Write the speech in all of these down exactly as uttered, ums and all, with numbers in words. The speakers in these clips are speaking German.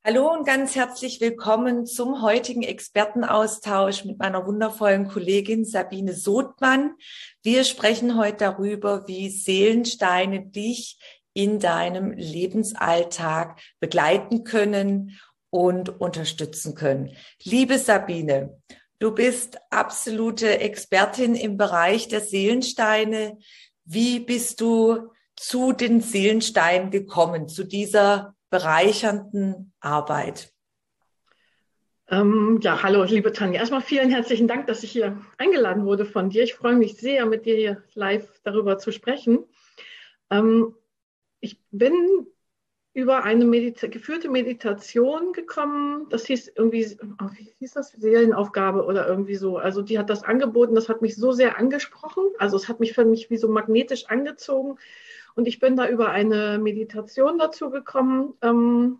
Hallo und ganz herzlich willkommen zum heutigen Expertenaustausch mit meiner wundervollen Kollegin Sabine Sothmann. Wir sprechen heute darüber, wie Seelensteine dich in deinem Lebensalltag begleiten können und unterstützen können. Liebe Sabine, du bist absolute Expertin im Bereich der Seelensteine. Wie bist du zu den Seelensteinen gekommen, zu dieser bereichernden Arbeit? Ähm, ja, hallo, liebe Tanja. Erstmal vielen herzlichen Dank, dass ich hier eingeladen wurde von dir. Ich freue mich sehr, mit dir hier live darüber zu sprechen. Ähm, ich bin über eine Medita geführte Meditation gekommen. Das hieß irgendwie, oh, wie hieß das? Seelenaufgabe oder irgendwie so. Also die hat das angeboten. Das hat mich so sehr angesprochen. Also es hat mich für mich wie so magnetisch angezogen. Und ich bin da über eine Meditation dazu gekommen. Ähm,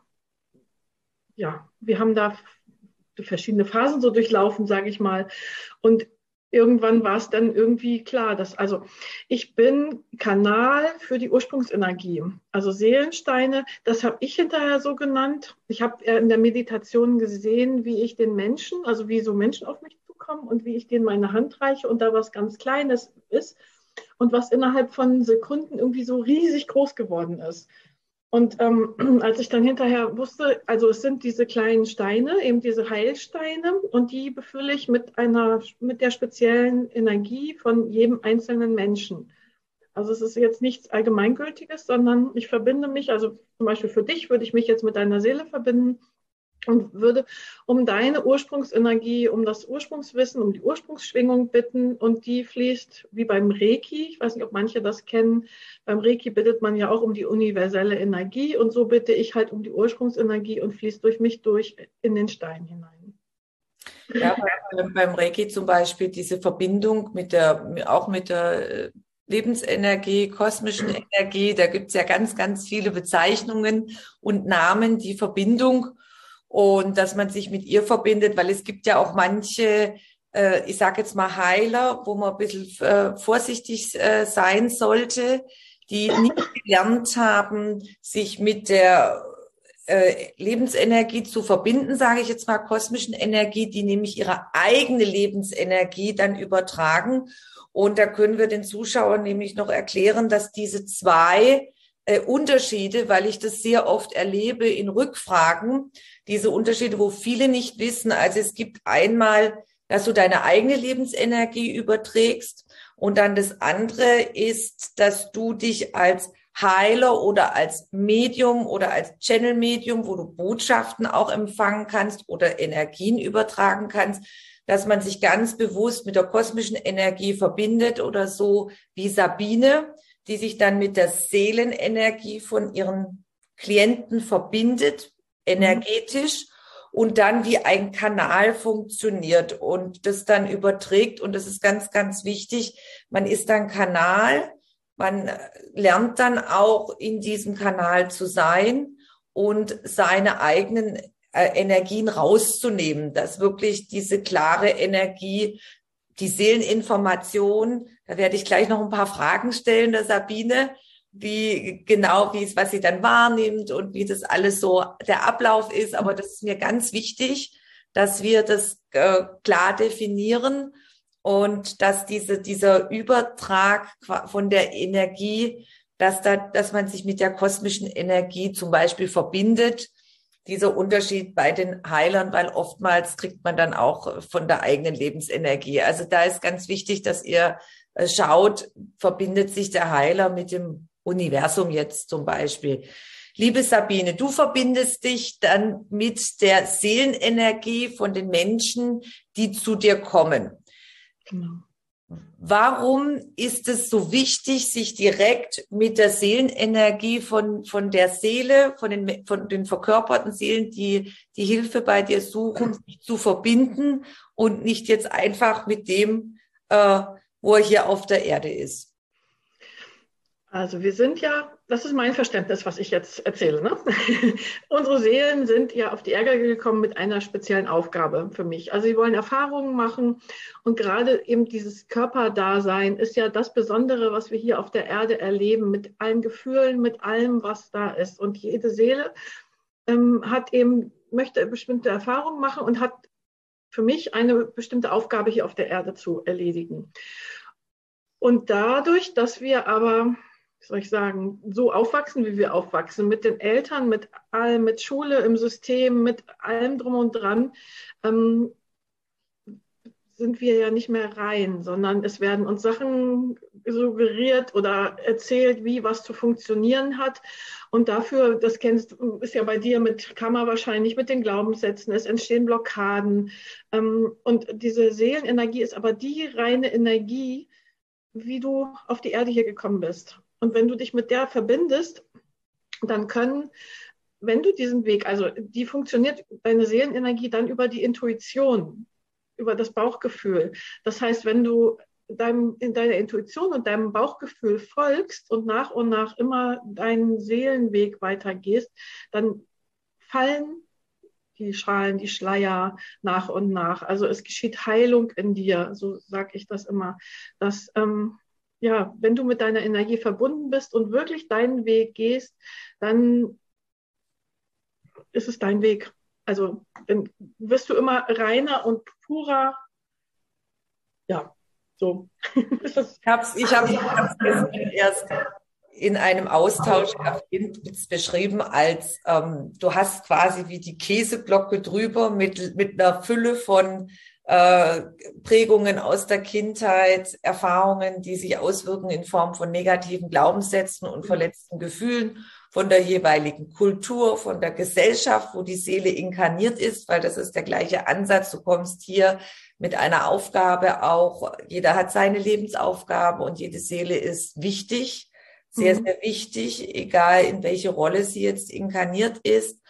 ja, wir haben da verschiedene Phasen so durchlaufen, sage ich mal. Und irgendwann war es dann irgendwie klar, dass also ich bin Kanal für die Ursprungsenergie. Also Seelensteine, das habe ich hinterher so genannt. Ich habe in der Meditation gesehen, wie ich den Menschen, also wie so Menschen auf mich zukommen und wie ich denen meine Hand reiche und da was ganz Kleines ist und was innerhalb von Sekunden irgendwie so riesig groß geworden ist. Und ähm, als ich dann hinterher wusste, also es sind diese kleinen Steine, eben diese Heilsteine, und die befülle ich mit einer, mit der speziellen Energie von jedem einzelnen Menschen. Also es ist jetzt nichts Allgemeingültiges, sondern ich verbinde mich, also zum Beispiel für dich würde ich mich jetzt mit deiner Seele verbinden und würde um deine Ursprungsenergie, um das Ursprungswissen, um die Ursprungsschwingung bitten, und die fließt wie beim Reiki. Ich weiß nicht, ob manche das kennen. Beim Reiki bittet man ja auch um die universelle Energie, und so bitte ich halt um die Ursprungsenergie und fließt durch mich durch in den Stein hinein. Ja, beim, beim Reiki zum Beispiel diese Verbindung mit der, auch mit der äh, Lebensenergie, kosmischen Energie, da gibt es ja ganz, ganz viele Bezeichnungen und Namen, die Verbindung, und dass man sich mit ihr verbindet, weil es gibt ja auch manche, äh, ich sage jetzt mal Heiler, wo man ein bisschen äh, vorsichtig äh, sein sollte, die nicht gelernt haben, sich mit der äh, Lebensenergie zu verbinden, sage ich jetzt mal, kosmischen Energie, die nämlich ihre eigene Lebensenergie dann übertragen. Und da können wir den Zuschauern nämlich noch erklären, dass diese zwei äh, Unterschiede, weil ich das sehr oft erlebe in Rückfragen, diese Unterschiede, wo viele nicht wissen. Also es gibt einmal, dass du deine eigene Lebensenergie überträgst, und dann das andere ist, dass du dich als Heiler oder als Medium oder als Channel-Medium, wo du Botschaften auch empfangen kannst oder Energien übertragen kannst, dass man sich ganz bewusst mit der kosmischen Energie verbindet, oder so wie Sabine, die sich dann mit der Seelenenergie von ihren Klienten verbindet, energetisch, und dann wie ein Kanal funktioniert und das dann überträgt. Und das ist ganz, ganz wichtig. Man ist dann Kanal. Man lernt dann auch in diesem Kanal zu sein und seine eigenen äh, Energien rauszunehmen, dass wirklich diese klare Energie, die Seeleninformation, da werde ich gleich noch ein paar Fragen stellen, der Sabine, wie genau, wie es, was sie dann wahrnimmt und wie das alles so der Ablauf ist. Aber das ist mir ganz wichtig, dass wir das äh, klar definieren, und dass diese, dieser Übertrag von der Energie, dass da, dass man sich mit der kosmischen Energie zum Beispiel verbindet, dieser Unterschied bei den Heilern, weil oftmals kriegt man dann auch von der eigenen Lebensenergie. Also da ist ganz wichtig, dass ihr schaut, verbindet sich der Heiler mit dem Universum jetzt zum Beispiel. Liebe Sabine, du verbindest dich dann mit der Seelenenergie von den Menschen, die zu dir kommen. Genau. Warum ist es so wichtig, sich direkt mit der Seelenenergie von, von der Seele, von den, von den verkörperten Seelen, die die Hilfe bei dir suchen, sich zu verbinden und nicht jetzt einfach mit dem, äh, wo er hier auf der Erde ist? Also wir sind ja, das ist mein Verständnis, was ich jetzt erzähle. Ne? Unsere Seelen sind ja auf die Erde gekommen mit einer speziellen Aufgabe für mich. Also sie wollen Erfahrungen machen, und gerade eben dieses Körperdasein ist ja das Besondere, was wir hier auf der Erde erleben, mit allen Gefühlen, mit allem, was da ist. Und jede Seele ähm, hat eben, möchte bestimmte Erfahrungen machen und hat für mich eine bestimmte Aufgabe hier auf der Erde zu erledigen. Und dadurch, dass wir aber, wie soll ich sagen, so aufwachsen, wie wir aufwachsen, mit den Eltern, mit allem, mit Schule im System, mit allem drum und dran, ähm, sind wir ja nicht mehr rein, sondern es werden uns Sachen suggeriert oder erzählt, wie was zu funktionieren hat. Und dafür, das kennst du, ist ja bei dir mit Karma wahrscheinlich, mit den Glaubenssätzen, es entstehen Blockaden. Und diese Seelenenergie ist aber die reine Energie, wie du auf die Erde hier gekommen bist. Und wenn du dich mit der verbindest, dann können, wenn du diesen Weg, also die funktioniert, deine Seelenenergie dann über die Intuition, über das Bauchgefühl. Das heißt, wenn du deinem, in deiner Intuition und deinem Bauchgefühl folgst und nach und nach immer deinen Seelenweg weitergehst, dann fallen die Schalen, die Schleier nach und nach. Also es geschieht Heilung in dir, so sage ich das immer. Dass, ähm, ja, wenn du mit deiner Energie verbunden bist und wirklich deinen Weg gehst, dann ist es dein Weg. Also dann wirst du immer reiner und purer. Ja, so. Ich habe es ich hab's, ich hab's erst in einem Austausch beschrieben als, ähm, du hast quasi wie die Käseglocke drüber mit, mit einer Fülle von äh, Prägungen aus der Kindheit, Erfahrungen, die sich auswirken in Form von negativen Glaubenssätzen und verletzten Gefühlen, von der jeweiligen Kultur, von der Gesellschaft, wo die Seele inkarniert ist, weil das ist der gleiche Ansatz. Du kommst hier mit einer Aufgabe auch, jeder hat seine Lebensaufgabe und jede Seele ist wichtig, sehr, sehr wichtig, egal in welche Rolle sie jetzt inkarniert ist.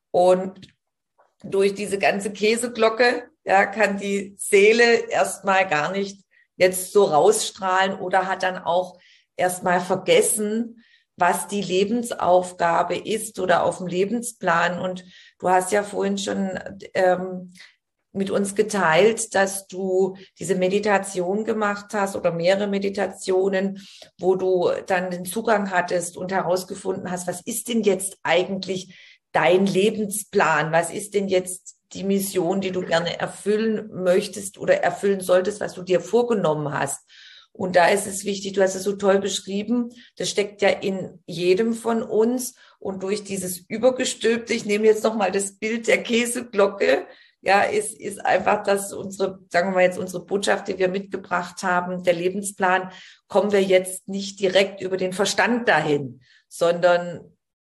Und durch diese ganze Käseglocke, ja, kann die Seele erstmal gar nicht jetzt so rausstrahlen oder hat dann auch erstmal vergessen, was die Lebensaufgabe ist oder auf dem Lebensplan. Und du hast ja vorhin schon ähm, mit uns geteilt, dass du diese Meditation gemacht hast oder mehrere Meditationen, wo du dann den Zugang hattest und herausgefunden hast, was ist denn jetzt eigentlich dein Lebensplan? Was ist denn jetzt die Mission, die du gerne erfüllen möchtest oder erfüllen solltest, was du dir vorgenommen hast? Und da ist es wichtig, du hast es so toll beschrieben, das steckt ja in jedem von uns und durch dieses Übergestülpte, ich nehme jetzt nochmal das Bild der Käseglocke, ja, ist, ist einfach, dass unsere, sagen wir mal jetzt unsere Botschaft, die wir mitgebracht haben, der Lebensplan, kommen wir jetzt nicht direkt über den Verstand dahin, sondern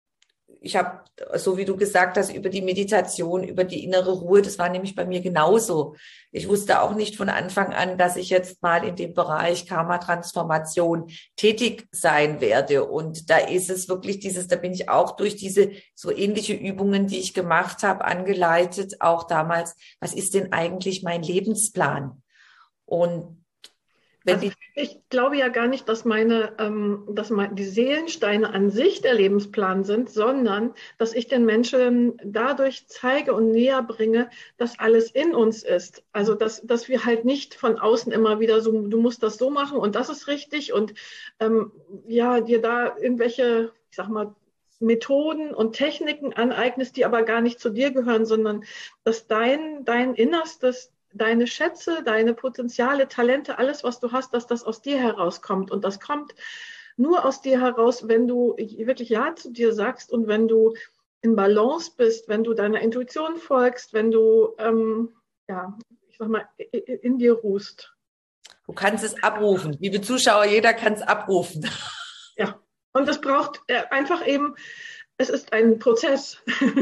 ich habe, so wie du gesagt hast, über die Meditation, über die innere Ruhe, das war nämlich bei mir genauso. Ich wusste auch nicht von Anfang an, dass ich jetzt mal in dem Bereich Karma-Transformation tätig sein werde. Und da ist es wirklich dieses, da bin ich auch durch diese so ähnliche Übungen, die ich gemacht habe, angeleitet, auch damals, was ist denn eigentlich mein Lebensplan? Und wenn Also die ich glaube ja gar nicht, dass meine, ähm, dass mein, die Seelensteine an sich der Lebensplan sind, sondern dass ich den Menschen dadurch zeige und näher bringe, dass alles in uns ist. Also dass, dass wir halt nicht von außen immer wieder so, du musst das so machen und das ist richtig und ähm, ja, dir da irgendwelche, ich sag mal, Methoden und Techniken aneignest, die aber gar nicht zu dir gehören, sondern dass dein, dein Innerstes, deine Schätze, deine Potenziale, Talente, alles, was du hast, dass das aus dir herauskommt. Und das kommt nur aus dir heraus, wenn du wirklich Ja zu dir sagst und wenn du in Balance bist, wenn du deiner Intuition folgst, wenn du, ähm, ja, ich sag mal, in dir ruhst. Du kannst es abrufen. Liebe Zuschauer, jeder kann es abrufen. Ja, und es braucht einfach eben, es ist ein Prozess.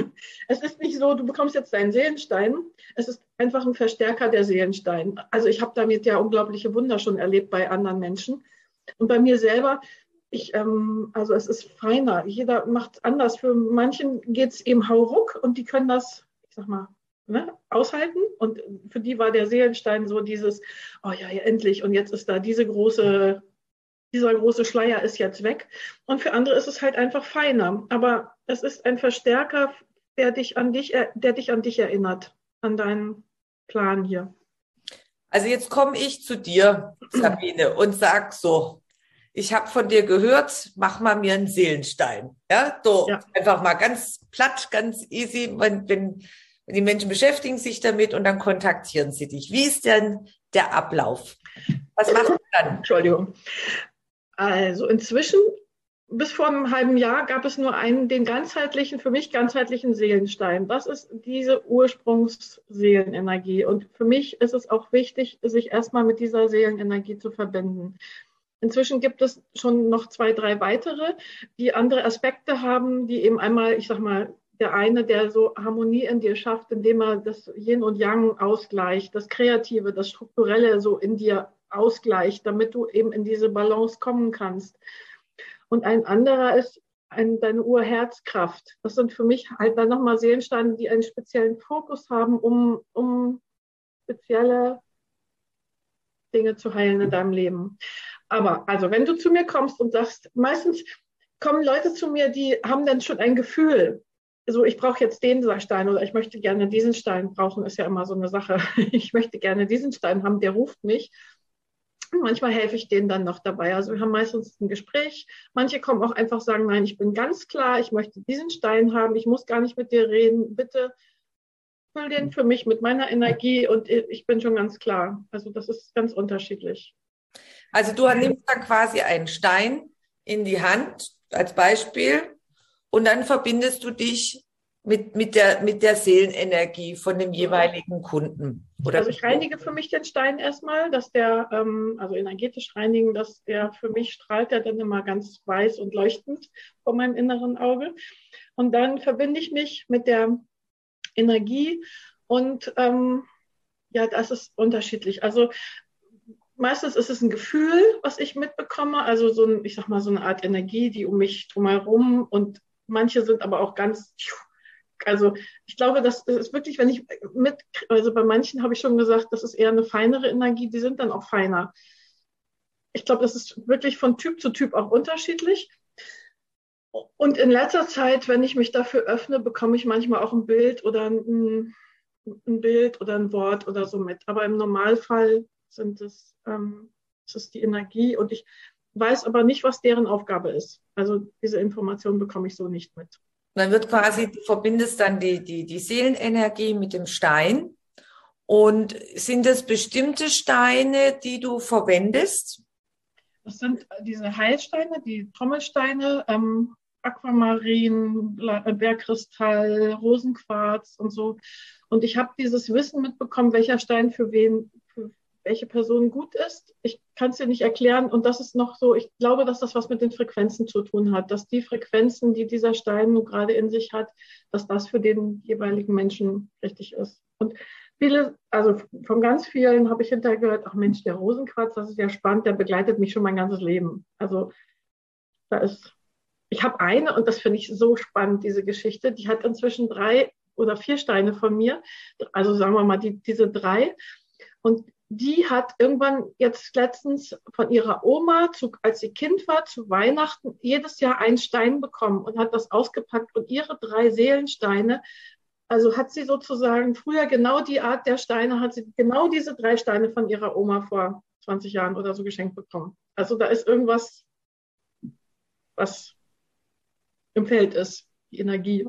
Es ist nicht so, du bekommst jetzt deinen Seelenstein. Es ist einfach ein Verstärker der Seelenstein. Also ich habe damit ja unglaubliche Wunder schon erlebt bei anderen Menschen. Und bei mir selber, ich, ähm, also es ist feiner. Jeder macht es anders. Für manchen geht es eben hauruck und die können das, ich sag mal, ne, aushalten. Und für die war der Seelenstein so dieses, oh ja, ja, endlich. Und jetzt ist da diese große... Dieser große Schleier ist jetzt weg. Und für andere ist es halt einfach feiner. Aber es ist ein Verstärker, der dich an dich, der dich an dich erinnert, an deinen Plan hier. Also jetzt komme ich zu dir, Sabine, und sag so, ich habe von dir gehört, mach mal mir einen Seelenstein. Ja, so Ja. einfach mal ganz platt, ganz easy, wenn, wenn, wenn die Menschen beschäftigen sich damit und dann kontaktieren sie dich. Wie ist denn der Ablauf? Was machst du dann? Entschuldigung. Also inzwischen, bis vor einem halben Jahr, gab es nur einen, den ganzheitlichen, für mich ganzheitlichen Seelenstein. Das ist diese Ursprungsseelenenergie. Und für mich ist es auch wichtig, sich erstmal mit dieser Seelenenergie zu verbinden. Inzwischen gibt es schon noch zwei, drei weitere, die andere Aspekte haben, die eben einmal, ich sag mal, der eine, der so Harmonie in dir schafft, indem er das Yin und Yang ausgleicht, das Kreative, das Strukturelle so in dir ausgleicht, damit du eben in diese Balance kommen kannst. Und ein anderer ist ein, deine Urherzkraft. Das sind für mich halt dann nochmal Seelensteine, die einen speziellen Fokus haben, um, um spezielle Dinge zu heilen in deinem Leben. Aber also wenn du zu mir kommst und sagst, meistens kommen Leute zu mir, die haben dann schon ein Gefühl, so ich brauche jetzt den Stein oder ich möchte gerne diesen Stein brauchen, ist ja immer so eine Sache. Ich möchte gerne diesen Stein haben, der ruft mich. Manchmal helfe ich denen dann noch dabei. Also wir haben meistens ein Gespräch. Manche kommen auch einfach sagen, nein, ich bin ganz klar, ich möchte diesen Stein haben, ich muss gar nicht mit dir reden. Bitte füll den für mich mit meiner Energie und ich bin schon ganz klar. Also das ist ganz unterschiedlich. Also du nimmst dann quasi einen Stein in die Hand als Beispiel und dann verbindest du dich mit, mit, der, mit der Seelenenergie von dem jeweiligen Kunden. Oder also ich reinige für mich den Stein erstmal, dass der, ähm, also energetisch reinigen, dass der für mich strahlt, der dann immer ganz weiß und leuchtend vor meinem inneren Auge. Und dann verbinde ich mich mit der Energie und ähm, ja, das ist unterschiedlich. Also meistens ist es ein Gefühl, was ich mitbekomme, also so ein, ich sag mal, so eine Art Energie, die um mich drumherum und manche sind aber auch ganz, also ich glaube, das ist wirklich, wenn ich mit, also bei manchen habe ich schon gesagt, das ist eher eine feinere Energie, die sind dann auch feiner. Ich glaube, das ist wirklich von Typ zu Typ auch unterschiedlich. Und in letzter Zeit, wenn ich mich dafür öffne, bekomme ich manchmal auch ein Bild oder ein, ein Bild oder ein Wort oder so mit. Aber im Normalfall sind es, ähm, es ist die Energie und ich weiß aber nicht, was deren Aufgabe ist. Also diese Information bekomme ich so nicht mit. Dann wird quasi, du verbindest dann die, die, die Seelenenergie mit dem Stein. Und sind es bestimmte Steine, die du verwendest? Das sind diese Heilsteine, die Trommelsteine, ähm, Aquamarin, Bergkristall, Rosenquarz und so. Und ich habe dieses Wissen mitbekommen, welcher Stein für wen, für welche Person gut ist. Ich kann es dir nicht erklären. Und das ist noch so, ich glaube, dass das was mit den Frequenzen zu tun hat, dass die Frequenzen, die dieser Stein nun gerade in sich hat, dass das für den jeweiligen Menschen richtig ist. Und viele, also von ganz vielen habe ich hinterher gehört, ach Mensch, der Rosenquarz, das ist ja spannend, der begleitet mich schon mein ganzes Leben. Also da ist, ich habe eine und das finde ich so spannend, diese Geschichte, die hat inzwischen drei oder vier Steine von mir, also sagen wir mal die, diese drei und die hat irgendwann jetzt letztens von ihrer Oma, zu, als sie Kind war, zu Weihnachten jedes Jahr einen Stein bekommen und hat das ausgepackt und ihre drei Seelensteine, also hat sie sozusagen früher genau die Art der Steine, hat sie genau diese drei Steine von ihrer Oma vor zwanzig Jahren oder so geschenkt bekommen. Also da ist irgendwas, was im Feld ist, die Energie.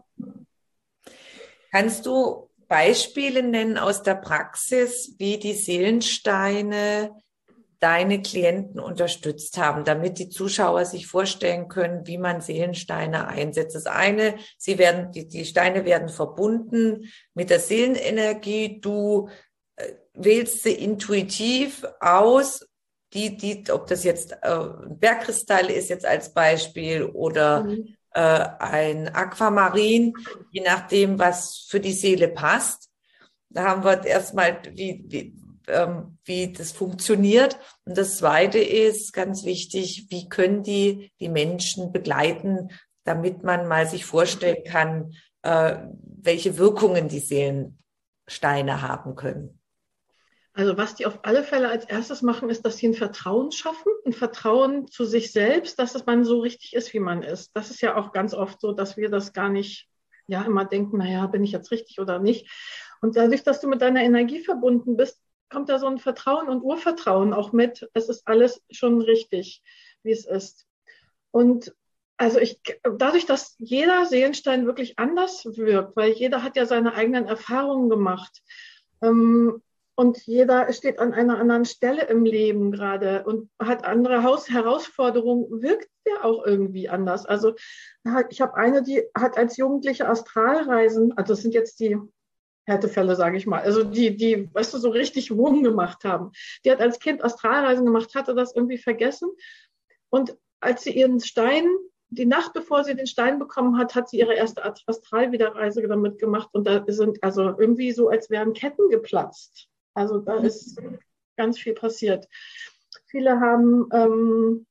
Kannst du Beispiele nennen aus der Praxis, wie die Seelensteine deine Klienten unterstützt haben, damit die Zuschauer sich vorstellen können, wie man Seelensteine einsetzt? Das eine, sie werden, die, die Steine werden verbunden mit der Seelenenergie. Du äh, wählst sie intuitiv aus, die, die, ob das jetzt äh, ein Bergkristall ist jetzt als Beispiel oder mhm. äh, ein Aquamarin, je nachdem, was für die Seele passt. Da haben wir erstmal, wie, wie Ähm, wie das funktioniert. Und das Zweite ist ganz wichtig, wie können die die Menschen begleiten, damit man mal sich vorstellen kann, äh, welche Wirkungen die Seelensteine haben können. Also was die auf alle Fälle als erstes machen, ist, dass sie ein Vertrauen schaffen, ein Vertrauen zu sich selbst, dass man so richtig ist, wie man ist. Das ist ja auch ganz oft so, dass wir das gar nicht, ja, immer denken, naja, bin ich jetzt richtig oder nicht. Und dadurch, dass du mit deiner Energie verbunden bist, kommt da so ein Vertrauen und Urvertrauen auch mit. Es ist alles schon richtig. wie es ist. Und also ich, dadurch, dass jeder Seelenstein wirklich anders wirkt, weil jeder hat ja seine eigenen Erfahrungen gemacht. Ähm, und jeder steht an einer anderen Stelle im Leben gerade und hat andere Haus Herausforderungen, wirkt ja auch irgendwie anders. Also ich habe eine, die hat als Jugendliche Astralreisen, also das sind jetzt die Härtefälle, sage ich mal, also die, die, weißt du, so richtig Wurm gemacht haben. Die hat als Kind Astralreisen gemacht, hatte das irgendwie vergessen. Und als sie ihren Stein, die Nacht bevor sie den Stein bekommen hat, hat sie ihre erste Astralwiederreise damit gemacht. Und da sind also irgendwie so, als wären Ketten geplatzt. Also da ist ganz viel passiert. Viele haben, ähm,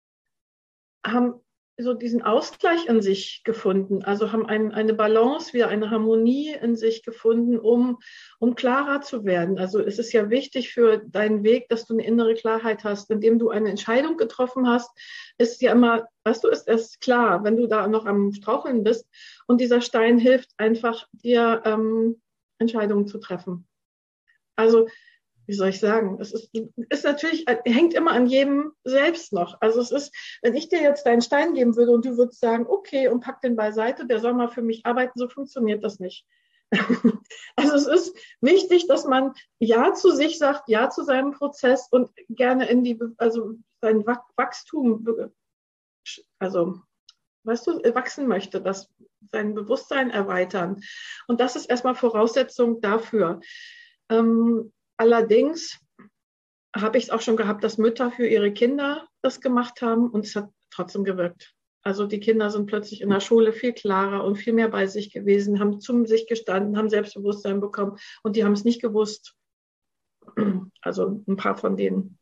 haben so diesen Ausgleich in sich gefunden, also haben ein, eine Balance, wieder eine Harmonie in sich gefunden, um, um klarer zu werden. Also es ist ja wichtig für deinen Weg, dass du eine innere Klarheit hast. Indem du eine Entscheidung getroffen hast, ist ja immer, weißt du, ist erst klar, wenn du da noch am Straucheln bist. Und dieser Stein hilft einfach, dir ähm, Entscheidungen zu treffen. Also, wie soll ich sagen? Es ist, ist natürlich, hängt immer an jedem selbst noch. Also es ist, wenn ich dir jetzt deinen Stein geben würde und du würdest sagen, okay, und pack den beiseite, der soll mal für mich arbeiten, so funktioniert das nicht. Also es ist wichtig, dass man Ja zu sich sagt, Ja zu seinem Prozess und gerne in die, also sein Wachstum, also, weißt du, wachsen möchte, das, sein Bewusstsein erweitern. Und das ist erstmal Voraussetzung dafür. Ähm, allerdings habe ich es auch schon gehabt, dass Mütter für ihre Kinder das gemacht haben und es hat trotzdem gewirkt. Also die Kinder sind plötzlich in der Schule viel klarer und viel mehr bei sich gewesen, haben zu sich gestanden, haben Selbstbewusstsein bekommen und die haben es nicht gewusst. Also ein paar von denen.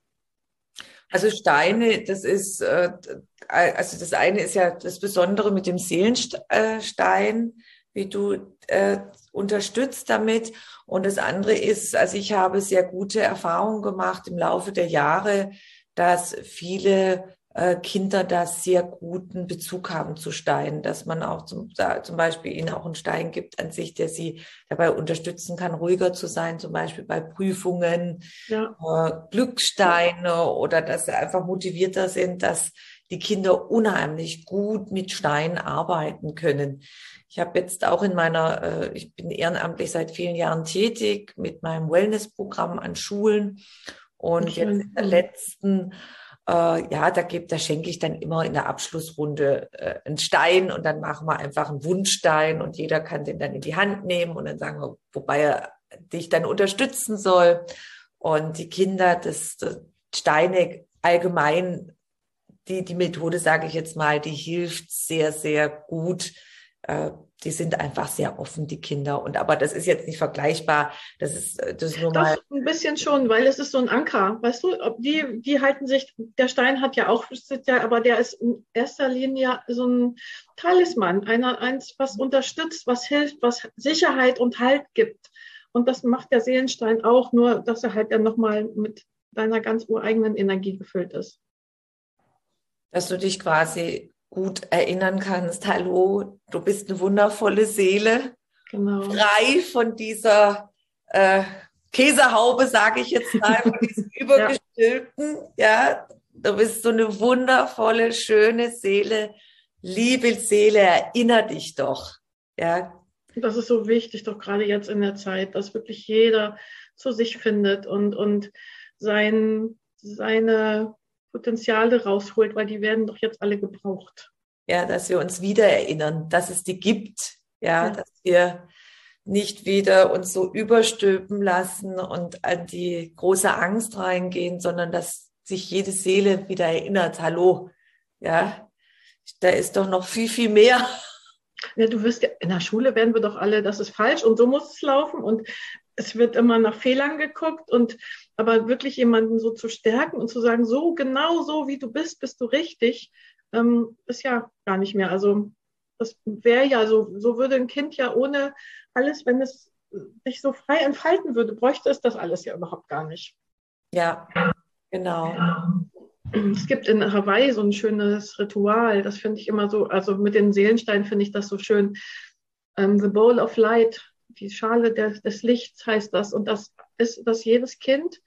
Also Steine, das ist, äh, also das eine ist ja das Besondere mit dem Seelenstein, wie du äh, unterstützt damit. Und das andere ist, also ich habe sehr gute Erfahrungen gemacht im Laufe der Jahre, dass viele äh, Kinder da sehr guten Bezug haben zu Steinen, dass man auch zum, da, zum Beispiel ihnen auch einen Stein gibt an sich, der sie dabei unterstützen kann, ruhiger zu sein, zum Beispiel bei Prüfungen, ja. äh, Glückssteine oder dass sie einfach motivierter sind, dass die Kinder unheimlich gut mit Steinen arbeiten können. Ich habe jetzt auch in meiner, äh, ich bin ehrenamtlich seit vielen Jahren tätig mit meinem Wellnessprogramm an Schulen und jetzt in der letzten, äh, ja, da gibt, da schenke ich dann immer in der Abschlussrunde äh, einen Stein und dann machen wir einfach einen Wunschstein und jeder kann den dann in die Hand nehmen und dann sagen wir, wobei er dich dann unterstützen soll. Und die Kinder, das, das Steine allgemein, die, die Methode, sage ich jetzt mal, die hilft sehr, sehr gut. Äh, die sind einfach sehr offen, die Kinder. Und aber das ist jetzt nicht vergleichbar. Das ist, das ist nur mal. Doch, ein bisschen schon, weil es ist so ein Anker. Weißt du, die, die halten sich, der Stein hat ja auch, aber der ist in erster Linie so ein Talisman, einer, eins, was unterstützt, was hilft, was Sicherheit und Halt gibt. Und das macht der Seelenstein auch, nur dass er halt dann nochmal mit deiner ganz ureigenen Energie gefüllt ist. Dass du dich quasi gut erinnern kannst, hallo, du bist eine wundervolle Seele, genau. Frei von dieser äh, Käsehaube, sage ich jetzt mal, von diesem übergestülpten, ja. ja, du bist so eine wundervolle, schöne Seele, liebe Seele, erinner dich doch, ja. Das ist so wichtig, doch gerade jetzt in der Zeit, dass wirklich jeder zu sich findet und, und sein, seine Potenziale rausholt, weil die werden doch jetzt alle gebraucht. Ja, dass wir uns wieder erinnern, dass es die gibt, ja, ja. Dass wir nicht wieder uns so überstülpen lassen und an die große Angst reingehen, sondern dass sich jede Seele wieder erinnert, hallo, ja, da ist doch noch viel, viel mehr. Ja, du wirst ja, in der Schule werden wir doch alle, das ist falsch und so muss es laufen und es wird immer nach Fehlern geguckt und aber wirklich jemanden so zu stärken und zu sagen, so genau so wie du bist, bist du richtig, ähm, ist ja gar nicht mehr. Also das wäre ja so, so würde ein Kind ja ohne alles, wenn es sich so frei entfalten würde, bräuchte es das alles ja überhaupt gar nicht. Ja, genau. Es gibt in Hawaii so ein schönes Ritual, das finde ich immer so, also mit den Seelensteinen finde ich das so schön. Um, the Bowl of Light, die Schale der, des Lichts heißt das. Und das ist, dass jedes Kind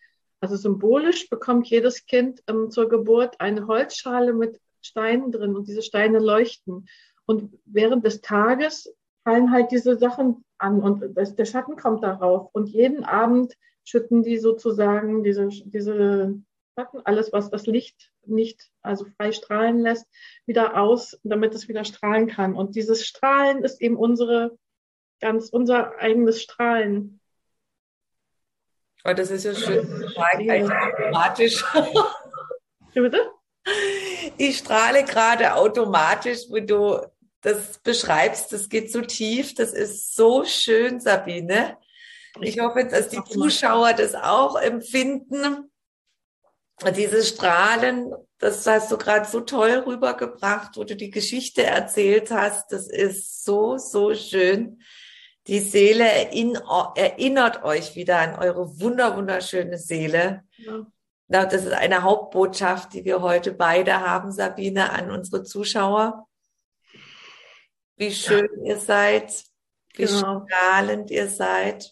Also symbolisch bekommt jedes Kind ähm, zur Geburt eine Holzschale mit Steinen drin und diese Steine leuchten. Und während des Tages fallen halt diese Sachen an und das, der Schatten kommt darauf. Und jeden Abend schütten die sozusagen diese, diese Schatten, alles, was das Licht nicht, also frei strahlen lässt, wieder aus, damit es wieder strahlen kann. Und dieses Strahlen ist eben unsere, ganz unser eigenes Strahlen. Oh, das ist ja schön. Eigentlich automatisch. Wie bitte? Ich strahle gerade automatisch, wo du das beschreibst. Das geht so tief. Das ist so schön, Sabine. Ich hoffe, dass die Zuschauer das auch empfinden. Dieses Strahlen, das hast du gerade so toll rübergebracht, wo du die Geschichte erzählt hast. Das ist so, so schön. Die Seele erinnert euch wieder an eure wunder, wunderschöne Seele. Ja. Das ist eine Hauptbotschaft, die wir heute beide haben, Sabine, an unsere Zuschauer. Wie schön ja. ihr seid, wie genau. strahlend ihr seid.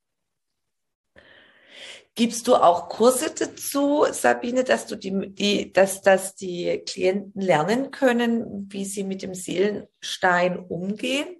Gibst du auch Kurse dazu, Sabine, dass du die, die, dass, dass die Klienten lernen können, wie sie mit dem Seelenstein umgehen?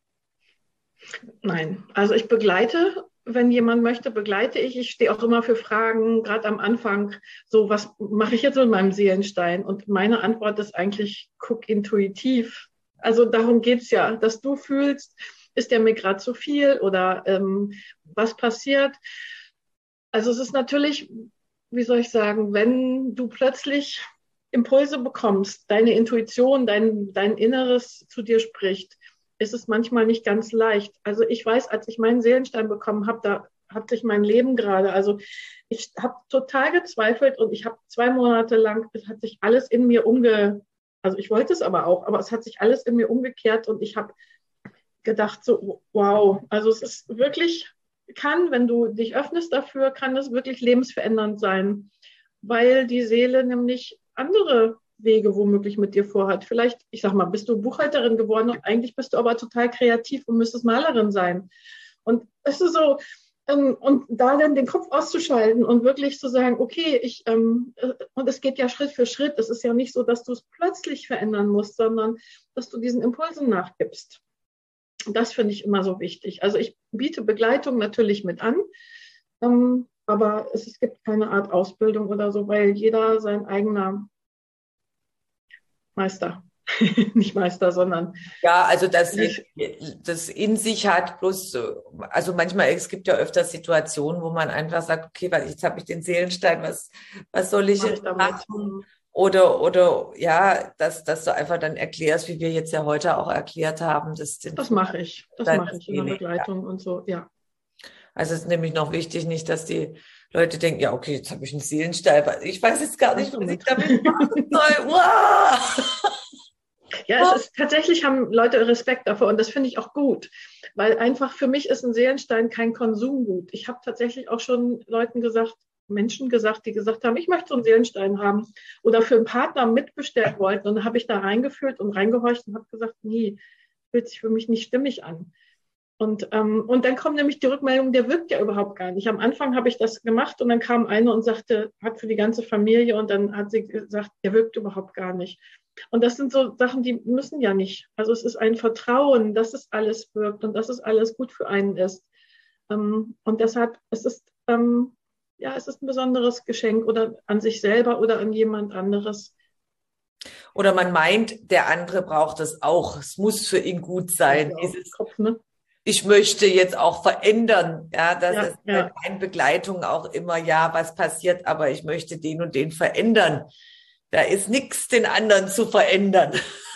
Nein, also ich begleite, wenn jemand möchte, begleite ich. Ich stehe auch immer für Fragen, gerade am Anfang, so was mache ich jetzt mit meinem Seelenstein? Und meine Antwort ist eigentlich, guck intuitiv. Also darum geht's ja, dass du fühlst, ist der mir gerade zu viel oder ähm, was passiert? Also es ist natürlich, wie soll ich sagen, wenn du plötzlich Impulse bekommst, deine Intuition, dein, dein Inneres zu dir spricht, ist es manchmal nicht ganz leicht. Also ich weiß, als ich meinen Seelenstein bekommen habe, da hat sich mein Leben gerade, also ich habe total gezweifelt und ich habe zwei Monate lang, es hat sich alles in mir umge, also ich wollte es aber auch, aber es hat sich alles in mir umgekehrt und ich habe gedacht so, wow, also es ist wirklich, kann, wenn du dich öffnest dafür, kann das wirklich lebensverändernd sein, weil die Seele nämlich andere Wege womöglich mit dir vorhat. Vielleicht, ich sag mal, bist du Buchhalterin geworden und eigentlich bist du aber total kreativ und müsstest Malerin sein. Und es ist so, ähm, und da dann den Kopf auszuschalten und wirklich zu sagen, okay, ich, ähm, und es geht ja Schritt für Schritt. Es ist ja nicht so, dass du es plötzlich verändern musst, sondern dass du diesen Impulsen nachgibst. Das finde ich immer so wichtig. Also ich biete Begleitung natürlich mit an, ähm, aber es, es gibt keine Art Ausbildung oder so, weil jeder sein eigener Meister, nicht Meister, sondern... Ja, also das, das in sich hat, bloß, also manchmal, es gibt ja öfter Situationen, wo man einfach sagt, okay, weil jetzt habe ich den Seelenstein, was, was soll ich jetzt machen? Oder, oder ja, dass, dass du einfach dann erklärst, wie wir jetzt ja heute auch erklärt haben. Dass das mache ich, das mache ich in der Begleitung und so, ja. Also es ist nämlich noch wichtig, nicht, dass die Leute denken, ja, okay, jetzt habe ich einen Seelenstein, ich weiß jetzt gar nicht, was ich damit machen soll. Wow! Ja, es ist, tatsächlich haben Leute Respekt davor und das finde ich auch gut, weil einfach für mich ist ein Seelenstein kein Konsumgut. Ich habe tatsächlich auch schon Leuten gesagt, Menschen gesagt, die gesagt haben, ich möchte so einen Seelenstein haben oder für einen Partner mitbestellt wollten. Und dann habe ich da reingefühlt und reingehorcht und habe gesagt, nee, fühlt sich für mich nicht stimmig an. Und, ähm, und dann kommt nämlich die Rückmeldung, der wirkt ja überhaupt gar nicht. Am Anfang habe ich das gemacht und dann kam eine und sagte, hat für die ganze Familie und dann hat sie gesagt, der wirkt überhaupt gar nicht. Und das sind so Sachen, die müssen ja nicht. Also es ist ein Vertrauen, dass es alles wirkt und dass es alles gut für einen ist. Ähm, und deshalb, es ist, ähm, ja, es ist ein besonderes Geschenk oder an sich selber oder an jemand anderes. Oder man meint, der andere braucht es auch. Es muss für ihn gut sein. Dieses, Kopf, ne? Ich möchte jetzt auch verändern. Ja, das ja, ist ja. bei meinen Begleitungen auch immer, ja, was passiert, aber ich möchte den und den verändern. Da ist nichts, den anderen zu verändern,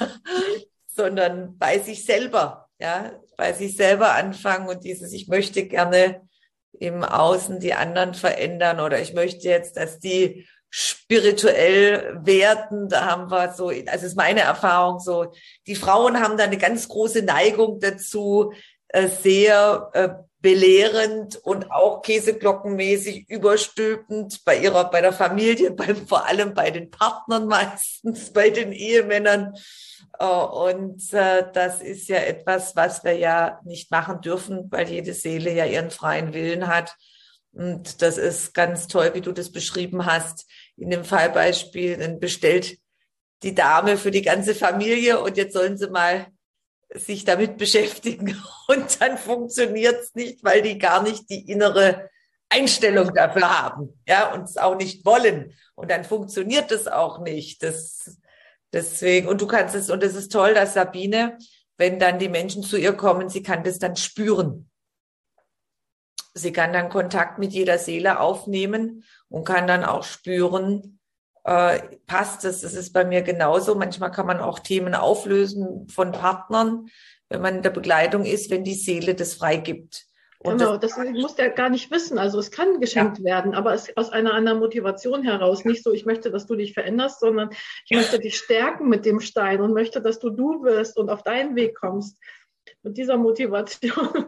sondern bei sich selber, ja, bei sich selber anfangen und dieses, ich möchte gerne im Außen die anderen verändern oder ich möchte jetzt, dass die spirituell werden, da haben wir so, also ist meine Erfahrung so, die Frauen haben da eine ganz große Neigung dazu, sehr äh, belehrend und auch käseglockenmäßig überstülpend bei ihrer, bei der Familie, bei, vor allem bei den Partnern meistens, bei den Ehemännern. Äh, und äh, das ist ja etwas, was wir ja nicht machen dürfen, weil jede Seele ja ihren freien Willen hat. Und das ist ganz toll, wie du das beschrieben hast. In dem Fallbeispiel, dann bestellt die Dame für die ganze Familie und jetzt sollen sie mal sich damit beschäftigen und dann funktioniert es nicht, weil die gar nicht die innere Einstellung dafür haben, ja, und es auch nicht wollen. Und dann funktioniert es auch nicht. Das, deswegen, und du kannst es, und es ist toll, dass Sabine, wenn dann die Menschen zu ihr kommen, sie kann das dann spüren. Sie kann dann Kontakt mit jeder Seele aufnehmen und kann dann auch spüren, äh, passt es. Das ist bei mir genauso. Manchmal kann man auch Themen auflösen von Partnern, wenn man in der Begleitung ist, wenn die Seele das freigibt. Und genau, das, das muss der gar nicht wissen. Also es kann geschenkt ja. werden, aber es aus einer anderen Motivation heraus. Nicht so, ich möchte, dass du dich veränderst, sondern ich möchte dich stärken mit dem Stein und möchte, dass du du wirst und auf deinen Weg kommst. Mit dieser Motivation.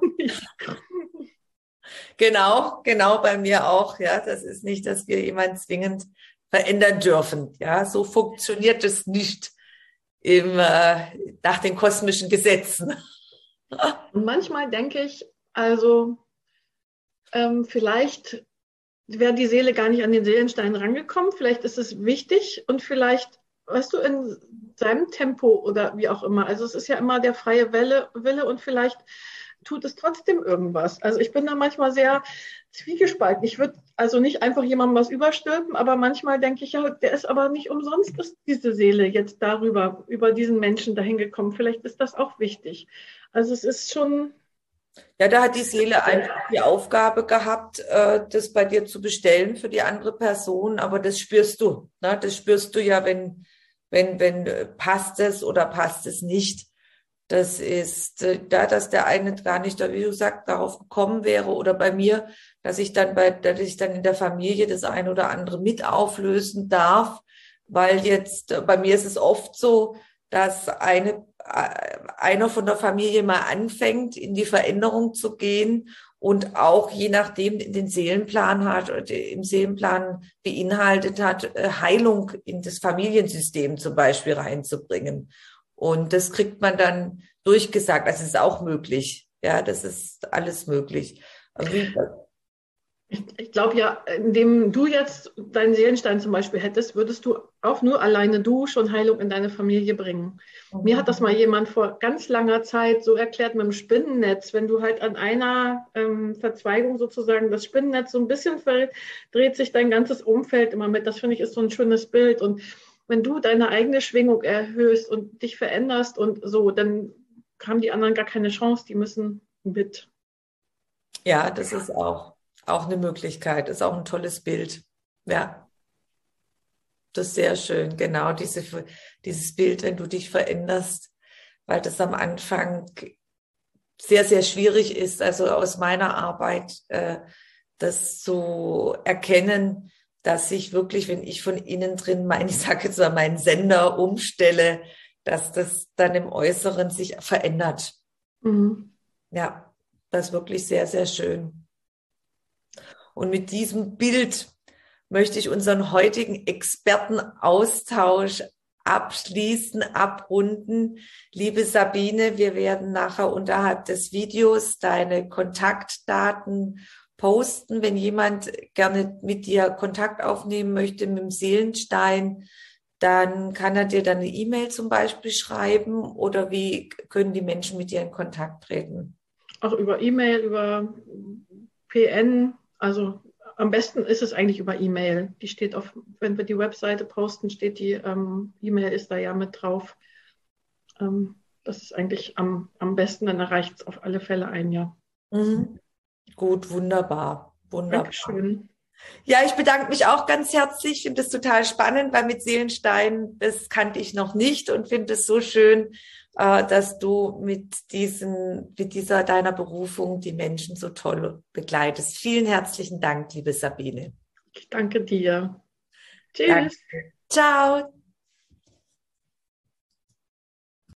Genau, genau bei mir auch. Ja, das ist nicht, dass wir jemanden zwingend verändern dürfen. Ja, so funktioniert es nicht im, äh, nach den kosmischen Gesetzen. Und manchmal denke ich, also ähm, vielleicht wäre die Seele gar nicht an den Seelenstein rangekommen. Vielleicht ist es wichtig und vielleicht, weißt du, in seinem Tempo oder wie auch immer. Also es ist ja immer der freie Wille, Wille und vielleicht tut es trotzdem irgendwas. Also ich bin da manchmal sehr zwiegespalten. Ich würde also nicht einfach jemandem was überstülpen, aber manchmal denke ich, ja, der ist aber nicht umsonst, ist diese Seele jetzt darüber, über diesen Menschen dahin gekommen. Vielleicht ist das auch wichtig. Also es ist schon... Ja, da hat die Seele einfach die Aufgabe gehabt, das bei dir zu bestellen für die andere Person, aber das spürst du. Ne? Das spürst du ja, wenn, wenn, wenn passt es oder passt es nicht. Das ist da, dass der eine gar nicht, wie du sagst, darauf gekommen wäre oder bei mir, dass ich dann bei, dass ich dann in der Familie das eine oder andere mit auflösen darf, weil jetzt bei mir ist es oft so, dass eine einer von der Familie mal anfängt, in die Veränderung zu gehen und auch je nachdem in den Seelenplan hat oder im Seelenplan beinhaltet hat, Heilung in das Familiensystem zum Beispiel reinzubringen. Und das kriegt man dann durchgesagt. Das ist auch möglich. Ja, das ist alles möglich. Wie, Ich, ich glaube ja, indem du jetzt deinen Seelenstein zum Beispiel hättest, würdest du auch nur alleine du schon Heilung in deine Familie bringen. Mhm. Mir hat das mal jemand vor ganz langer Zeit so erklärt mit dem Spinnennetz. Wenn du halt an einer ähm, Verzweigung sozusagen das Spinnennetz so ein bisschen verrät, dreht sich dein ganzes Umfeld immer mit. Das finde ich ist so ein schönes Bild. Und wenn du deine eigene Schwingung erhöhst und dich veränderst und so, dann haben die anderen gar keine Chance. Die müssen mit. Ja, das ist auch. Auch eine Möglichkeit, ist auch ein tolles Bild. Ja, das ist sehr schön. Genau, diese, dieses Bild, wenn du dich veränderst, weil das am Anfang sehr, sehr schwierig ist, also aus meiner Arbeit, äh, das zu erkennen, dass ich wirklich, wenn ich von innen drin mein, ich sage jetzt mal, meinen Sender umstelle, dass das dann im Äußeren sich verändert. Mhm. Ja, das ist wirklich sehr, sehr schön. Und mit diesem Bild möchte ich unseren heutigen Expertenaustausch abschließen, abrunden. Liebe Sabine, wir werden nachher unterhalb des Videos deine Kontaktdaten posten. Wenn jemand gerne mit dir Kontakt aufnehmen möchte mit dem Seelenstein, dann kann er dir dann eine E-Mail zum Beispiel schreiben oder wie können die Menschen mit dir in Kontakt treten? Auch über E-Mail, über P N. Also am besten ist es eigentlich über E-Mail. Die steht auf, wenn wir die Webseite posten, steht die ähm, E-Mail ist da ja mit drauf. Ähm, das ist eigentlich am, am besten, dann erreicht es auf alle Fälle ein, ja. Mhm. Gut, wunderbar. Wunderbar. Dankeschön. Ja, ich bedanke mich auch ganz herzlich. Ich finde es total spannend, weil mit Seelenstein, das kannte ich noch nicht und finde es so schön, dass du mit diesen, mit dieser deiner Berufung die Menschen so toll begleitest. Vielen herzlichen Dank, liebe Sabine. Ich danke dir. Tschüss. Danke. Ciao.